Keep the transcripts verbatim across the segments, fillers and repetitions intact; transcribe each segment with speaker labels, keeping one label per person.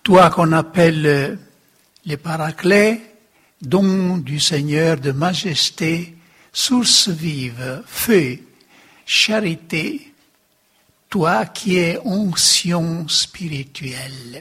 Speaker 1: Toi qu'on appelle le Paraclet, don du Seigneur de majesté, source vive, feu, charité, toi qui es onction spirituelle.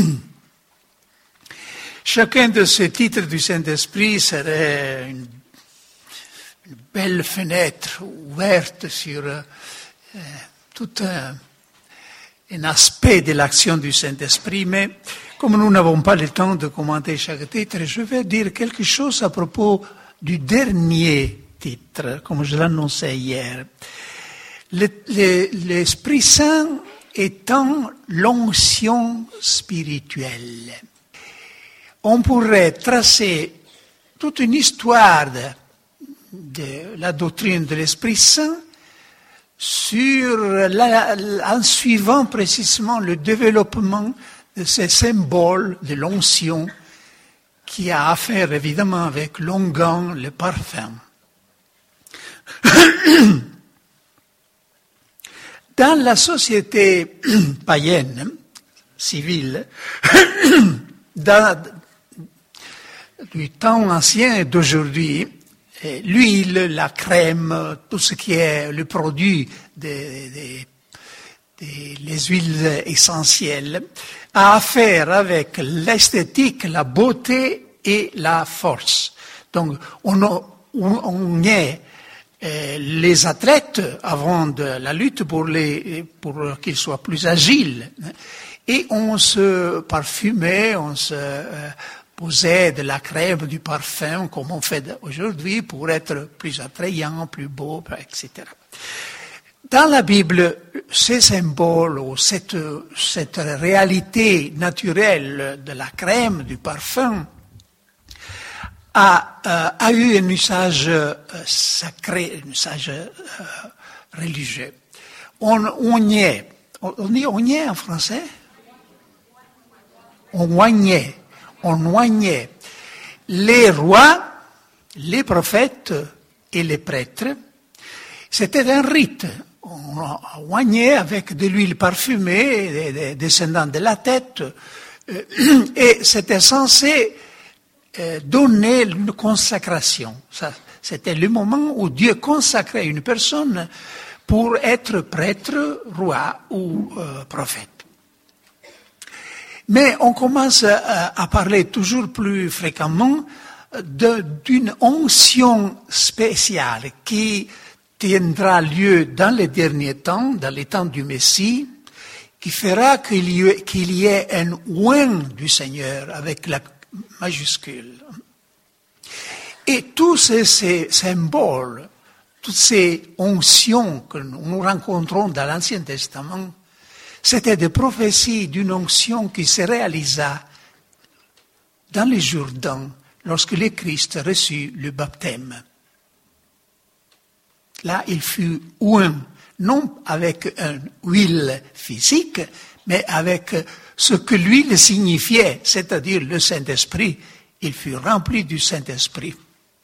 Speaker 1: Chacun de ces titres du Saint-Esprit serait une, une belle fenêtre ouverte sur euh, tout un, un aspect de l'action du Saint-Esprit, mais comme nous n'avons pas le temps de commenter chaque titre, je vais dire quelque chose à propos du dernier titre, comme je l'annonçais hier. Le, le, L'Esprit Saint étant l'onction spirituelle. On pourrait tracer toute une histoire de, de la doctrine de l'Esprit Saint sur la, en suivant précisément le développement de ces symboles de l'onction qui a affaire évidemment avec l'onguent, le parfum. Dans la société païenne, civile, dans, du temps ancien et d'aujourd'hui, l'huile, la crème, tout ce qui est le produit des, des, des les huiles essentielles, a affaire avec l'esthétique, la beauté et la force. Donc, on, on est euh, les athlètes avant de la lutte pour, les, pour qu'ils soient plus agiles. Et on se parfumait, on se euh, posait de la crème, du parfum, comme on fait aujourd'hui, pour être plus attrayant, plus beau, et cetera. Dans la Bible, ces symboles ou cette, cette réalité naturelle de la crème, du parfum, a, euh, a eu un usage euh, sacré, un usage euh, religieux. On, on y est. On dit on y est en français? On oignait. On oignait les rois, les prophètes et les prêtres. C'était un rite. On oignait avec de l'huile parfumée descendant de la tête. Et c'était censé donner une consacration. Ça, c'était le moment où Dieu consacrait une personne pour être prêtre, roi ou euh, prophète. Mais on commence à, à parler toujours plus fréquemment de, d'une onction spéciale qui tiendra lieu dans les derniers temps, dans les temps du Messie, qui fera qu'il y ait, qu'il y ait un oint du Seigneur avec la majuscule. Et tous ces, ces symboles, toutes ces onctions que nous rencontrons dans l'Ancien Testament, c'était des prophéties d'une onction qui se réalisa dans les Jourdain lorsque le Christ reçut le baptême. Là, il fut oint, non avec une huile physique, mais avec ce que l'huile signifiait, c'est-à-dire le Saint-Esprit. Il fut rempli du Saint-Esprit.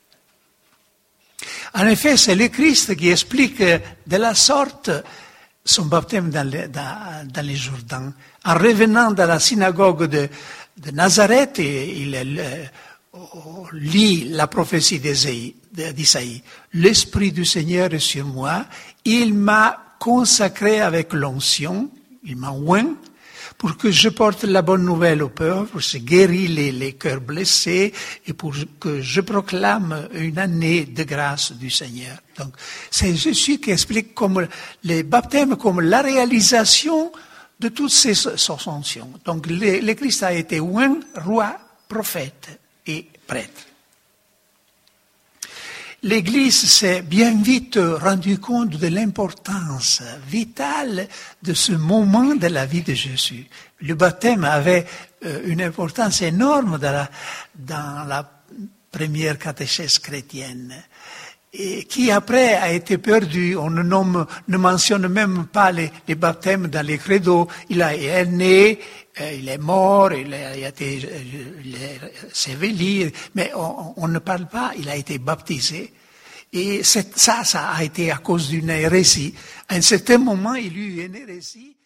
Speaker 1: En effet, c'est le Christ qui explique de la sorte son baptême dans les, dans, dans les Jourdains. En revenant dans la synagogue de, de Nazareth, il, il lit la prophétie d'Isaïe. d'Isaïe. L'Esprit du Seigneur est sur moi, il m'a consacré avec l'onction, il m'a oint, pour que je porte la bonne nouvelle aux pauvres, pour que je guéris les, les cœurs blessés et pour que je proclame une année de grâce du Seigneur. Donc, c'est Jésus qui explique comme les baptêmes comme la réalisation de toutes ces onctions. Donc, le, le Christ a été oint, roi, prophète et prêtre. L'Église s'est bien vite rendu compte de l'importance vitale de ce moment de la vie de Jésus. Le baptême avait une importance énorme dans la, dans la première catéchèse chrétienne, et qui après a été perdu. On ne, nomme, ne mentionne même pas les, les baptêmes dans les credos. Il est né, il est mort, il a été il est sévélé, mais on, on ne parle pas, il a été baptisé. Et ça, ça a été à cause d'une hérésie. À un certain moment, il y eut une hérésie.